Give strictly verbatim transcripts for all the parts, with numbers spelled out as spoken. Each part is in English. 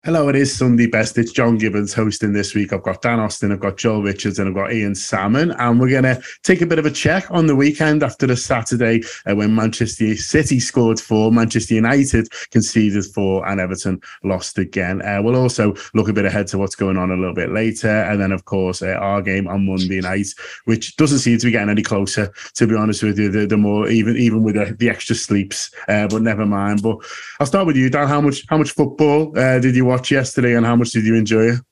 Hello, it is Sunday Best. It's John Gibbons hosting this week. I've got Dan Austin, I've got Joel Richards, and I've got Ian Salmon. And we're going to take a bit of a check on the weekend after the Saturday uh, when Manchester City scored four, Manchester United conceded four, and Everton lost again. Uh, we'll also look a bit ahead to what's going on a little bit later. And then, of course, uh, our game on Monday night, which doesn't seem to be getting any closer, to be honest with you, the, the more, even even with the, the extra sleeps. Uh, but never mind. But I'll start with you, Dan. How much, how much football uh, did you watch yesterday, and how much did you enjoy it?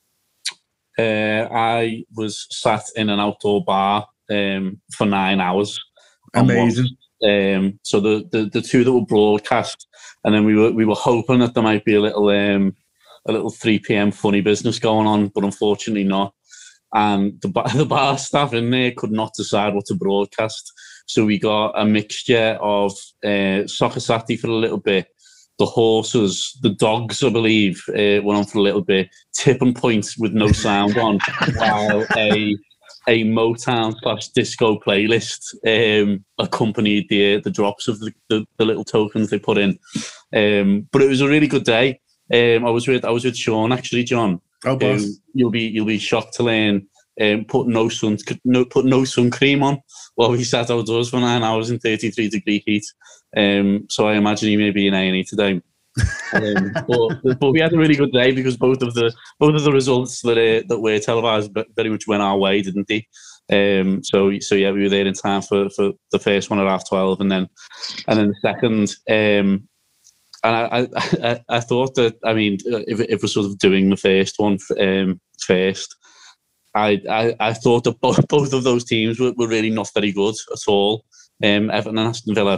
Uh, I was sat in an outdoor bar um, for nine hours. Amazing. Um, so the, the the two that were broadcast, and then we were we were hoping that there might be a little um, a little three p.m. funny business going on, but unfortunately not. And the bar, the bar staff in there could not decide what to broadcast, so we got a mixture of uh, Soccer Saturday for a little bit. The horses, the dogs, I believe, uh, went on for a little bit. Tipping points with no sound on, while a a Motown slash disco playlist um, accompanied the the drops of the, the, the little tokens they put in. Um, but it was a really good day. Um, I was with I was with Sean actually, John. Oh, boss. Um, you'll be you'll be shocked to learn. Um, put no sun no put no sun cream on while we sat outdoors for nine hours in thirty-three degree heat. Um, so I imagine he may be in A and E today. um, but, but we had a really good day because both of the both of the results that uh, that were televised very much went our way, didn't they? Um, so so yeah, we were there in time for, for the first one at half twelve, and then and then the second. Um, and I, I I thought that I mean if if we're sort of doing the first one um, first. I, I, I thought that both, both of those teams were, were really not very good at all. Um, Everton and Aston Villa.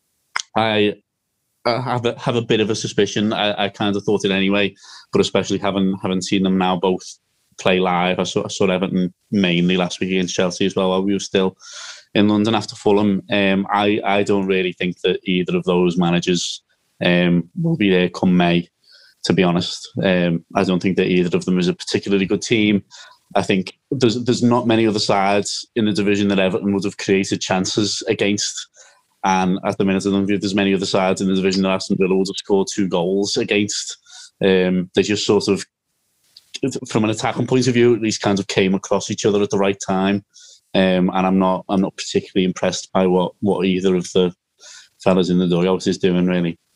I, I have a, have a bit of a suspicion. I, I kind of thought it anyway, but especially having having seen them now both play live. I saw, I saw Everton mainly last week against Chelsea as well, while we were still in London after Fulham. Um, I, I don't really think that either of those managers um, will be there come May, to be honest. Um, I don't think that either of them is a particularly good team. I think there's there's not many other sides in the division that Everton would have created chances against. And at the minute, I don't think there's many other sides in the division that Aston Villa would have scored two goals against. Um, they just sort of, from an attacking point of view, at least kind of came across each other at the right time. Um, and I'm not I'm not particularly impressed by what, what either of the fellas in the dugout is doing, really.